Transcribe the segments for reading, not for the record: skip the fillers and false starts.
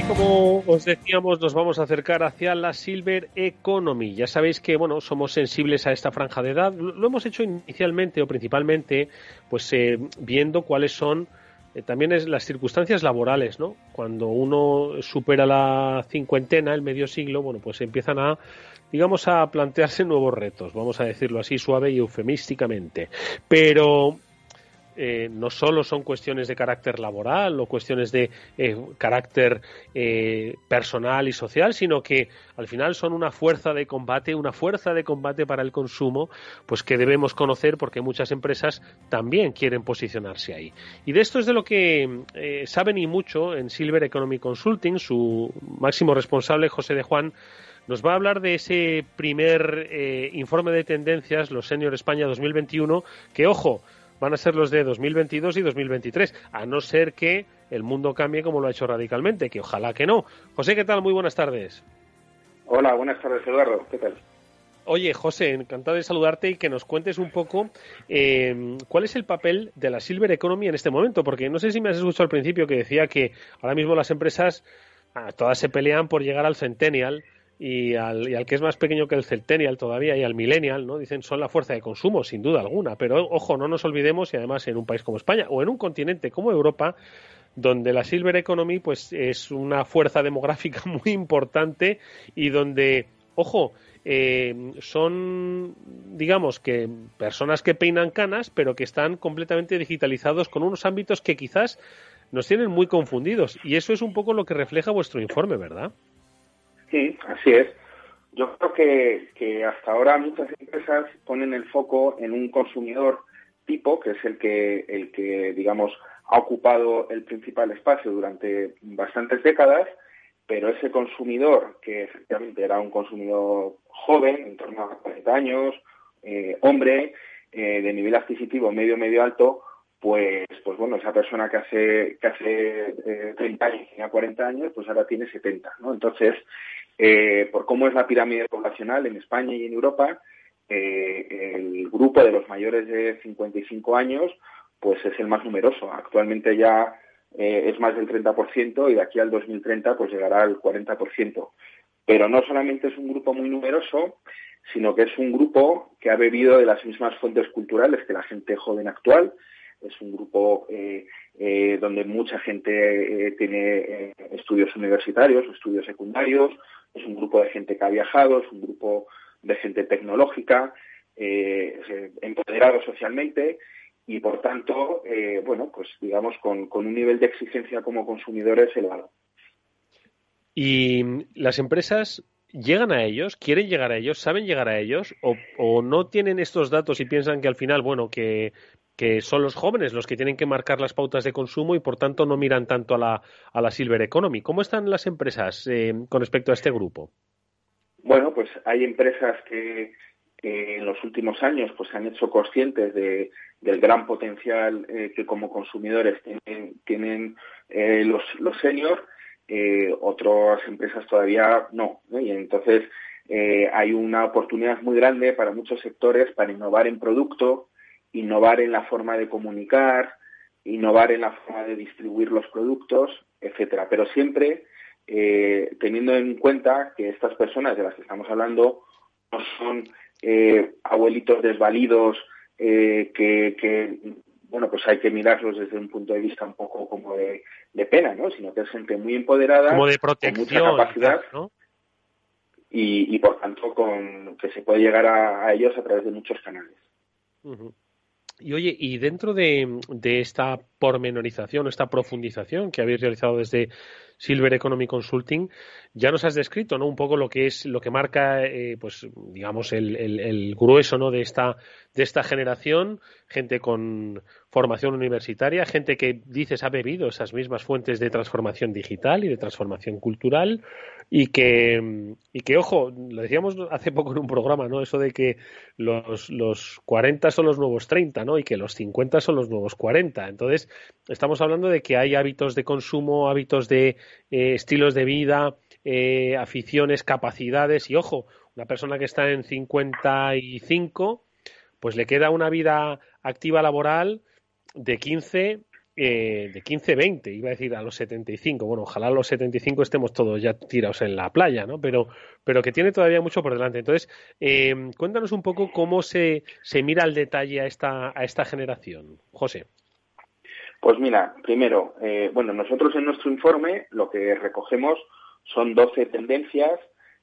Como os decíamos, nos vamos a acercar hacia la Silver Economy. Ya sabéis que, bueno, somos sensibles a esta franja de edad. Lo hemos hecho inicialmente o principalmente, pues viendo cuáles son también las circunstancias laborales, ¿no? Cuando uno supera la cincuentena, el medio siglo, bueno, pues empiezan a, digamos, a plantearse nuevos retos. Vamos a decirlo así, suave y eufemísticamente. Pero no solo son cuestiones de carácter laboral o cuestiones de carácter personal y social, sino que al final son una fuerza de combate para el consumo, pues que debemos conocer porque muchas empresas también quieren posicionarse ahí. Y de esto es de lo que saben y mucho en Silver Economy Consulting. Su máximo responsable, José de Juan, nos va a hablar de ese primer informe de tendencias, los Senior España 2021, que, ojo, van a ser los de 2022 y 2023, a no ser que el mundo cambie como lo ha hecho radicalmente, que ojalá que no. José, ¿qué tal? Muy buenas tardes. Hola, buenas tardes, Eduardo. ¿Qué tal? Oye, José, encantado de saludarte y que nos cuentes un poco cuál es el papel de la Silver Economy en este momento, porque no sé si me has escuchado al principio que decía que ahora mismo las empresas todas se pelean por llegar al Centennial, y al que es más pequeño que el Centennial todavía, y al Millennial, ¿no? Dicen son la fuerza de consumo, sin duda alguna, pero ojo, no nos olvidemos, y además en un país como España o en un continente como Europa, donde la Silver Economy pues es una fuerza demográfica muy importante y donde, ojo, son, digamos, que personas que peinan canas, pero que están completamente digitalizados con unos ámbitos que quizás nos tienen muy confundidos, y eso es un poco lo que refleja vuestro informe, ¿verdad? Sí, así es. Yo creo que hasta ahora muchas empresas ponen el foco en un consumidor tipo, que es el que digamos, ha ocupado el principal espacio durante bastantes décadas, pero ese consumidor, que efectivamente era un consumidor joven, en torno a 40 años, hombre, de nivel adquisitivo medio alto, pues bueno, esa persona que hace 30 años tenía 40 años, pues ahora tiene 70, ¿no? Entonces, por cómo es la pirámide poblacional en España y en Europa, el grupo de los mayores de 55 años, pues es el más numeroso. Actualmente ya es más del 30% y de aquí al 2030 pues llegará al 40%. Pero no solamente es un grupo muy numeroso, sino que es un grupo que ha bebido de las mismas fuentes culturales que la gente joven actual. Es un grupo donde mucha gente tiene estudios universitarios, estudios secundarios. Es un grupo de gente que ha viajado, es un grupo de gente tecnológica, empoderado socialmente y, por tanto, bueno, pues digamos con un nivel de exigencia como consumidores elevado. ¿Y las empresas llegan a ellos, quieren llegar a ellos, saben llegar a ellos, o no tienen estos datos y piensan que al final, bueno, que son los jóvenes los que tienen que marcar las pautas de consumo y por tanto no miran tanto a la Silver Economy? ¿Cómo están las empresas con respecto a este grupo? Bueno, pues hay empresas que en los últimos años pues se han hecho conscientes del gran potencial que como consumidores tienen los seniors. Otras empresas todavía no, ¿no? Y entonces hay una oportunidad muy grande para muchos sectores para innovar en producto, innovar en la forma de comunicar, innovar en la forma de distribuir los productos, etcétera. Pero siempre teniendo en cuenta que estas personas de las que estamos hablando no son abuelitos desvalidos que bueno, pues hay que mirarlos desde un punto de vista un poco como de pena, ¿no? Sino que es gente muy empoderada, como de protección, con mucha capacidad, ¿no? y por tanto que se puede llegar a ellos a través de muchos canales. Uh-huh. Y oye, y dentro de esta pormenorización, esta profundización que habéis realizado desde Silver Economy Consulting, ya nos has descrito, ¿no? Un poco lo que es, lo que marca, pues, digamos, el grueso, ¿no? de esta generación, gente con formación universitaria, gente que dices ha bebido esas mismas fuentes de transformación digital y de transformación cultural, y que ojo, lo decíamos hace poco en un programa, ¿no? Eso de que los 40 son los nuevos 30, ¿no? Y que los 50 son los nuevos 40. Entonces, estamos hablando de que hay hábitos de consumo, hábitos de estilos de vida, aficiones, capacidades, y ojo, una persona que está en 55, pues le queda una vida activa laboral de 15 de 15, 20, iba a decir a los 75. Bueno, ojalá a los 75 estemos todos ya tirados en la playa, ¿no? Pero que tiene todavía mucho por delante. Entonces, cuéntanos un poco cómo se mira al detalle a esta generación, José. Pues mira, primero, nosotros en nuestro informe lo que recogemos son 12 tendencias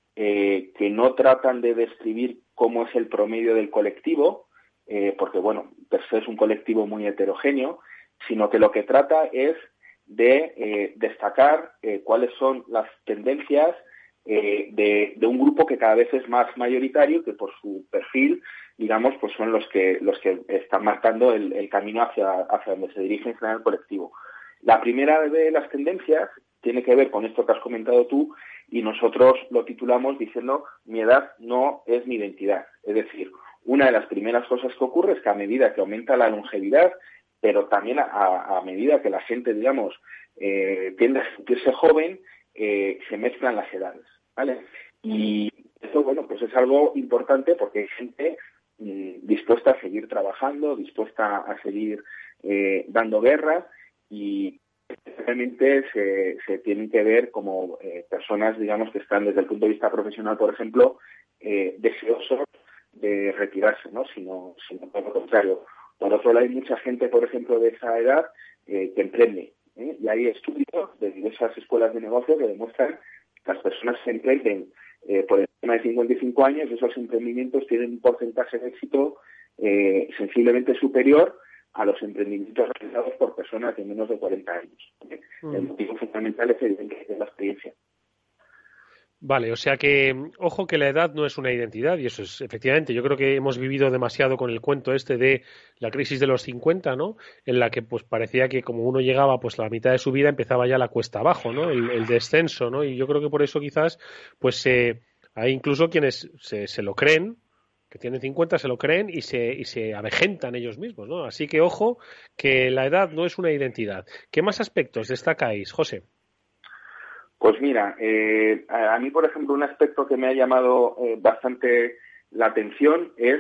que no tratan de describir cómo es el promedio del colectivo, porque, per se es un colectivo muy heterogéneo, sino que lo que trata es de destacar cuáles son las tendencias de un grupo que cada vez es más mayoritario, que por su perfil, digamos, pues son los que están marcando el camino hacia donde se dirige en general el colectivo. La primera de las tendencias tiene que ver con esto que has comentado tú, y nosotros lo titulamos diciendo: mi edad no es mi identidad. Es decir, una de las primeras cosas que ocurre es que a medida que aumenta la longevidad, pero también a medida que la gente, digamos, tiende a sentirse joven, se mezclan las edades, ¿vale? Y eso, pues es algo importante porque hay gente dispuesta a seguir trabajando, dispuesta a seguir dando guerra, y realmente se tienen que ver como personas, digamos, que están desde el punto de vista profesional, por ejemplo, deseosos de retirarse, ¿no? Sino todo lo contrario. Por otro lado, hay mucha gente, por ejemplo, de esa edad que emprende, y hay estudios de diversas escuelas de negocio que demuestran que las personas que emprenden por encima de 55 años, esos emprendimientos tienen un porcentaje de éxito sensiblemente superior a los emprendimientos realizados por personas de menos de 40 años. El motivo fundamental es evidente, es la experiencia. Vale, o sea que, ojo, que la edad no es una identidad, y eso es, efectivamente, yo creo que hemos vivido demasiado con el cuento este de la crisis de los 50, ¿no? En la que pues parecía que como uno llegaba pues a la mitad de su vida empezaba ya la cuesta abajo, ¿no? El descenso, ¿no? Y yo creo que por eso quizás pues hay incluso quienes se lo creen, que tienen 50 se lo creen y se avejentan ellos mismos, ¿no? Así que ojo, que la edad no es una identidad. ¿Qué más aspectos destacáis, José? Pues mira, a mí, por ejemplo, un aspecto que me ha llamado bastante la atención es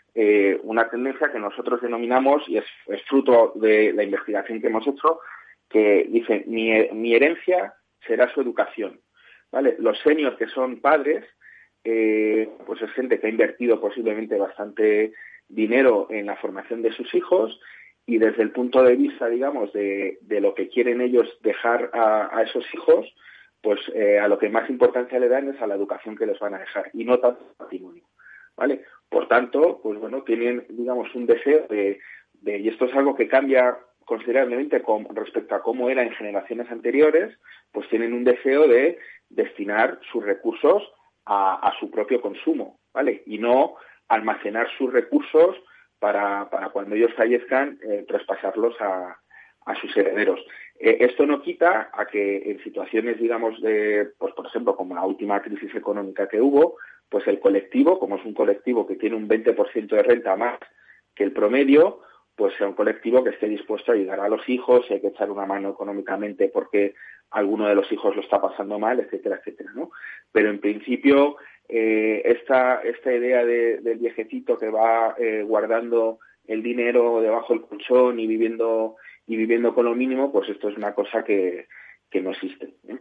una tendencia que nosotros denominamos, y es fruto de la investigación que hemos hecho, que dice: mi herencia será su educación. ¿Vale? Los seniors, que son padres, pues es gente que ha invertido posiblemente bastante dinero en la formación de sus hijos, y desde el punto de vista, digamos, de lo que quieren ellos dejar a esos hijos, pues a lo que más importancia le dan es a la educación que les van a dejar, y no tanto al patrimonio, ¿vale? Por tanto, pues tienen, digamos, un deseo y esto es algo que cambia considerablemente con respecto a cómo era en generaciones anteriores, pues tienen un deseo de destinar sus recursos a su propio consumo, ¿vale? Y no almacenar sus recursos para cuando ellos fallezcan, traspasarlos a sus herederos. Esto no quita a que en situaciones, digamos, pues por ejemplo, como la última crisis económica que hubo, pues el colectivo, como es un colectivo que tiene un 20% de renta más que el promedio, pues sea un colectivo que esté dispuesto a ayudar a los hijos, si hay que echar una mano económicamente porque alguno de los hijos lo está pasando mal, etcétera, etcétera, ¿no? Pero en principio, esta idea del viejecito que va guardando el dinero debajo del colchón y viviendo con lo mínimo, pues esto es una cosa que no existe, ¿eh?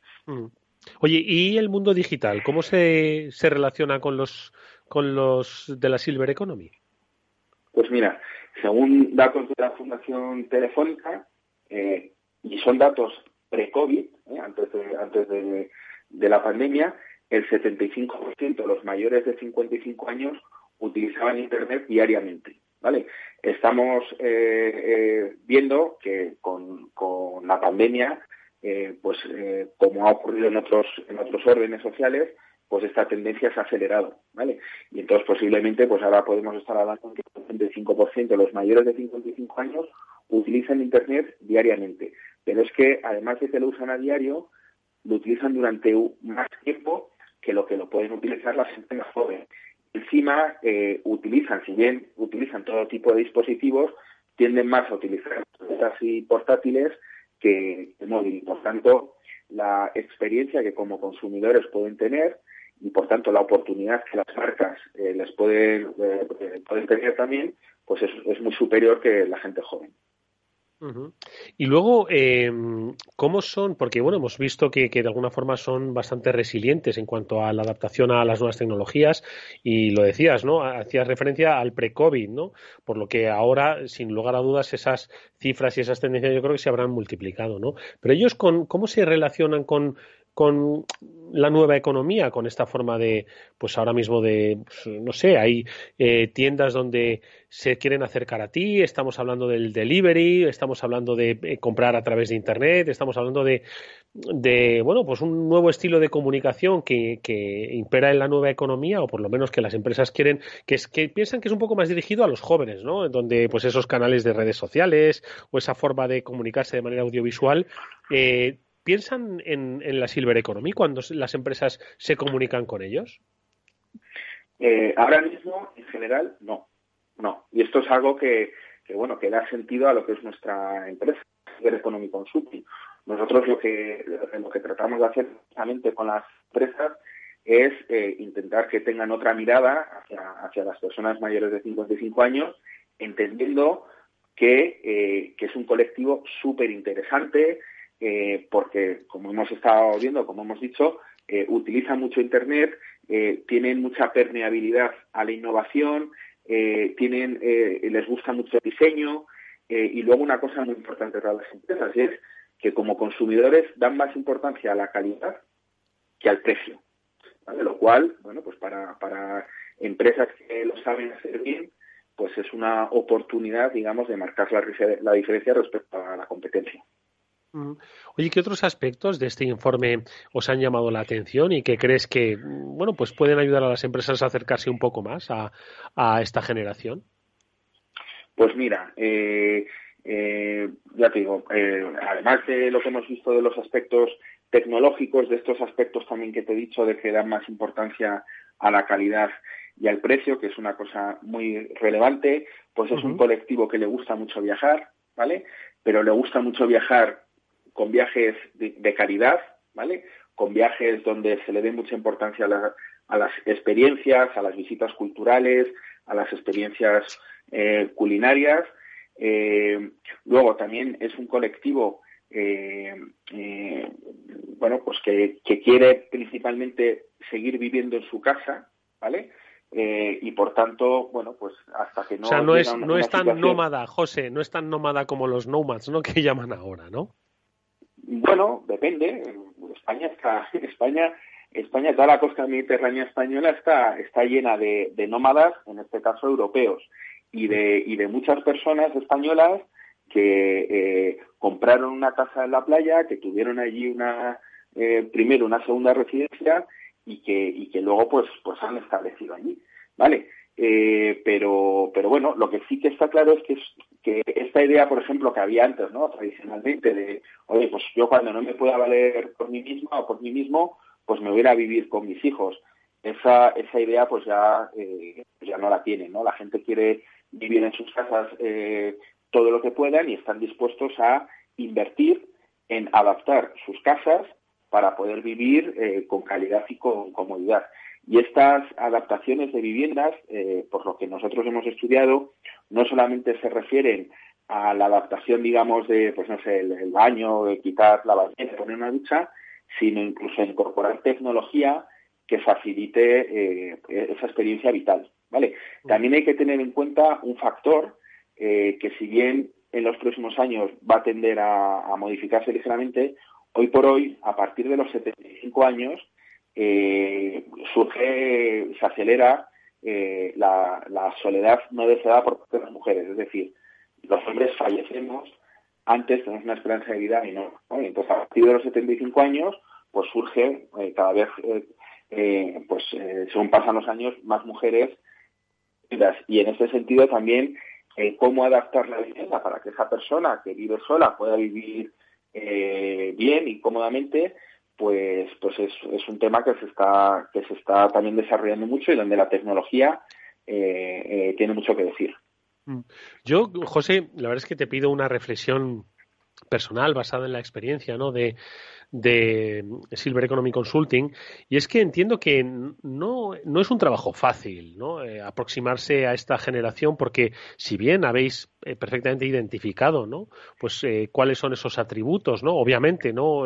Oye, ¿y el mundo digital? ¿Cómo se relaciona con los de la Silver Economy? Pues mira, según datos de la Fundación Telefónica, y son datos pre-COVID, antes de la pandemia, el 75% de los mayores de 55 años utilizaban Internet diariamente, ¿vale? Estamos viendo que con la pandemia, como ha ocurrido en otros órdenes sociales, pues esta tendencia se ha acelerado, ¿vale? Y entonces posiblemente pues ahora podemos estar hablando de que el 75% de los mayores de 55 años utilizan Internet diariamente. Pero es que además de que lo usan a diario, lo utilizan durante más tiempo que lo pueden utilizar la gente más joven. Encima, si bien utilizan todo tipo de dispositivos, tienden más a utilizar tabletas y portátiles que el móvil. Por tanto, la experiencia que como consumidores pueden tener, y por tanto la oportunidad que las marcas les pueden tener también, pues es muy superior que la gente joven. Ujú. Y luego, ¿cómo son? Porque, bueno, hemos visto que de alguna forma son bastante resilientes en cuanto a la adaptación a las nuevas tecnologías y lo decías, ¿no? Hacías referencia al pre-COVID, ¿no? Por lo que ahora, sin lugar a dudas, esas cifras y esas tendencias yo creo que se habrán multiplicado, ¿no? Pero ellos, ¿cómo se relacionan con la nueva economía, con esta forma de, pues ahora mismo de, pues, no sé, hay tiendas donde se quieren acercar a ti, estamos hablando del delivery, estamos hablando de comprar a través de Internet, estamos hablando bueno, pues un nuevo estilo de comunicación que impera en la nueva economía, o por lo menos que las empresas quieren, que piensan que es un poco más dirigido a los jóvenes, ¿no? En donde pues esos canales de redes sociales o esa forma de comunicarse de manera audiovisual, ¿piensan en la Silver Economy cuando las empresas se comunican con ellos? Ahora mismo, en general, no. No. Y esto es algo bueno, que da sentido a lo que es nuestra empresa, Silver Economy Consulting. Nosotros lo que tratamos de hacer precisamente con las empresas es intentar que tengan otra mirada hacia las personas mayores de 55 años, entendiendo que es un colectivo súper interesante, porque, como hemos estado viendo, como hemos dicho, utilizan mucho Internet, tienen mucha permeabilidad a la innovación, les gusta mucho el diseño, y luego una cosa muy importante para las empresas es que como consumidores dan más importancia a la calidad que al precio, ¿vale? Lo cual, bueno, pues para empresas que lo saben hacer bien, pues es una oportunidad, digamos, de marcar la diferencia respecto a la competencia. Mm. Oye, ¿qué otros aspectos de este informe os han llamado la atención y que crees que, bueno, pues pueden ayudar a las empresas a acercarse un poco más a esta generación? Pues mira, ya te digo, además de lo que hemos visto de los aspectos tecnológicos, de estos aspectos también que te he dicho de que dan más importancia a la calidad y al precio, que es una cosa muy relevante, pues es un Ujú. colectivo que le gusta mucho viajar, ¿vale? Pero le gusta mucho viajar con viajes de calidad, ¿vale? Con viajes donde se le dé mucha importancia a las experiencias, a las visitas culturales, a las experiencias culinarias. Luego también es un colectivo bueno, pues que quiere principalmente seguir viviendo en su casa, ¿vale? Y por tanto, bueno, pues hasta que O sea, no llega no una es tan situación. nómada, José, no es tan nómada como los nomads, ¿no? Que llaman ahora, ¿no? Bueno, depende. España, toda la costa mediterránea española está llena de nómadas, en este caso europeos, y de muchas personas españolas que compraron una casa en la playa, que tuvieron allí primero una segunda residencia y que luego pues han establecido allí, ¿vale? Pero bueno, lo que sí que está claro es que esta idea, por ejemplo, que había antes, ¿no? Tradicionalmente, de, oye, pues yo cuando no me pueda valer por mí misma o por mí mismo, pues me voy a ir a vivir con mis hijos. Esa idea pues ya no la tienen, ¿no? La gente quiere vivir en sus casas todo lo que puedan y están dispuestos a invertir en adaptar sus casas para poder vivir con calidad y con comodidad. Y estas adaptaciones de viviendas, por lo que nosotros hemos estudiado, no solamente se refieren a la adaptación, digamos, de, pues no sé, el baño, de quitar la bañera, poner una ducha, sino incluso incorporar tecnología que facilite esa experiencia vital, ¿vale? También hay que tener en cuenta un factor que si bien en los próximos años va a tender a modificarse ligeramente, hoy por hoy, a partir de los 75 años, se acelera la soledad no deseada por parte de las mujeres. Es decir, los hombres fallecemos antes, tenemos una esperanza de vida menor, ¿no? Entonces, a partir de los 75 años, pues surge cada vez, según pasan los años, más mujeres. Y en ese sentido también, cómo adaptar la vivienda para que esa persona que vive sola pueda vivir bien y cómodamente, pues es un tema que se está también desarrollando mucho y donde la tecnología tiene mucho que decir. Yo, José, la verdad es que te pido una reflexión personal basada en la experiencia, ¿no? de Silver Economy Consulting, y es que entiendo que no es un trabajo fácil, ¿no? Aproximarse a esta generación, porque si bien habéis perfectamente identificado, ¿no? Pues cuáles son esos atributos, ¿no? Obviamente, ¿no?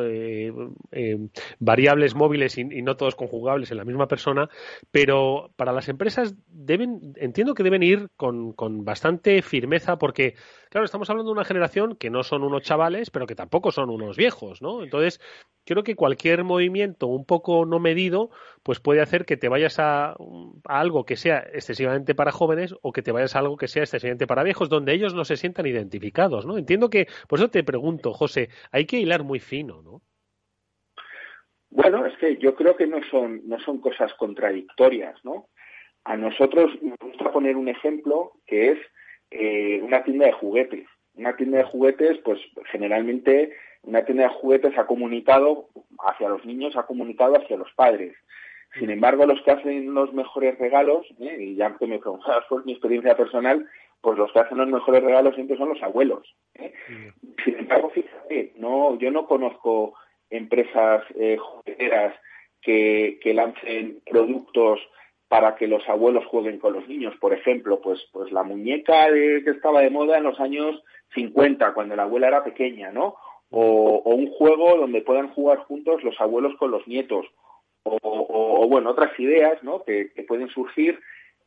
Variables móviles y no todos conjugables en la misma persona, pero para las empresas entiendo que deben ir con bastante firmeza, porque claro, estamos hablando de una generación que no son unos chavales, pero que tampoco son unos viejos, ¿no? Entonces, creo que cualquier movimiento un poco no medido, pues puede hacer que te vayas a algo que sea excesivamente para jóvenes o que te vayas a algo que sea excesivamente para viejos, donde ellos no se sientan identificados, ¿no? Entiendo que, por eso te pregunto, José, hay que hilar muy fino, ¿no? Bueno, es que yo creo que no son cosas contradictorias, ¿no? A nosotros nos gusta poner un ejemplo que es una tienda de juguetes. Una tienda de juguetes, pues generalmente una tienda de juguetes ha comunicado hacia los niños, ha comunicado hacia los padres. Sin embargo, los que hacen los mejores regalos, y ya que me preguntabas por mi experiencia personal, pues los que hacen los mejores regalos siempre son los abuelos. Sin embargo, fíjate, yo no conozco empresas jugueteras que lancen productos para que los abuelos jueguen con los niños. Por ejemplo, pues la muñeca que estaba de moda en los años 50, cuando la abuela era pequeña, ¿no? O un juego donde puedan jugar juntos los abuelos con los nietos. O bueno, otras ideas, ¿no? que pueden surgir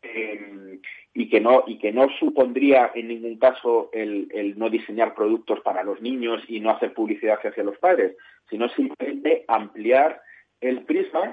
y que no supondría en ningún caso el no diseñar productos para los niños y no hacer publicidad hacia los padres, sino simplemente ampliar el prisma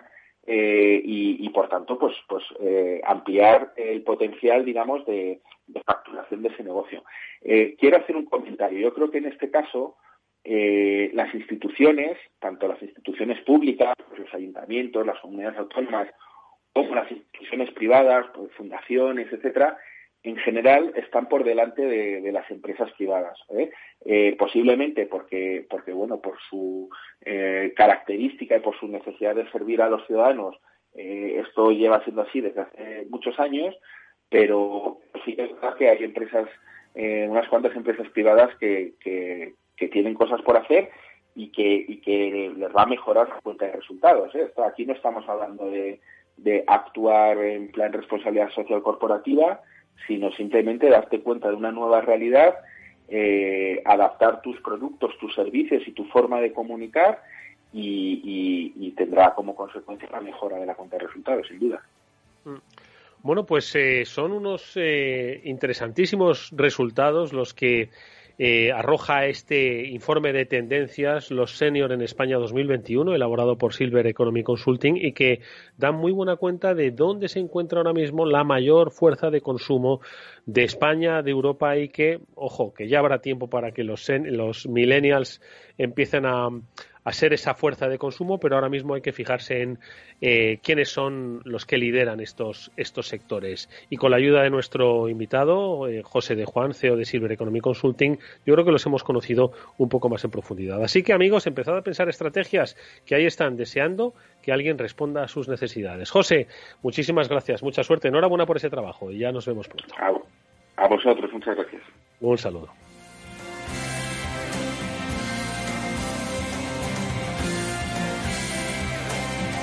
y por tanto pues ampliar el potencial, digamos, de facturación de ese negocio. Quiero hacer un comentario. Yo creo que en este caso las instituciones, tanto las instituciones públicas, pues los ayuntamientos, las comunidades autónomas, como las instituciones privadas, pues fundaciones, etcétera, en general están por delante de las empresas privadas, posiblemente porque bueno, por su característica y por su necesidad de servir a los ciudadanos, esto lleva siendo así desde hace muchos años, pero sí es verdad que hay empresas, unas cuantas empresas privadas que tienen cosas por hacer y que les va a mejorar la cuenta de resultados. Aquí no estamos hablando de actuar en plan responsabilidad social corporativa, sino simplemente darte cuenta de una nueva realidad, adaptar tus productos, tus servicios y tu forma de comunicar y tendrá como consecuencia la mejora de la cuenta de resultados, sin duda. Bueno, pues son unos interesantísimos resultados los que arroja este informe de tendencias, los Senior en España 2021, elaborado por Silver Economy Consulting, y que dan muy buena cuenta de dónde se encuentra ahora mismo la mayor fuerza de consumo de España, de Europa, y que, ojo, que ya habrá tiempo para que los millennials empiecen a ser esa fuerza de consumo, pero ahora mismo hay que fijarse en quiénes son los que lideran estos sectores. Y con la ayuda de nuestro invitado, José de Juan, CEO de Silver Economy Consulting, yo creo que los hemos conocido un poco más en profundidad. Así que, amigos, empezad a pensar estrategias que ahí están deseando que alguien responda a sus necesidades. José, muchísimas gracias, mucha suerte, enhorabuena por ese trabajo y ya nos vemos pronto. A vosotros, muchas gracias. Un saludo.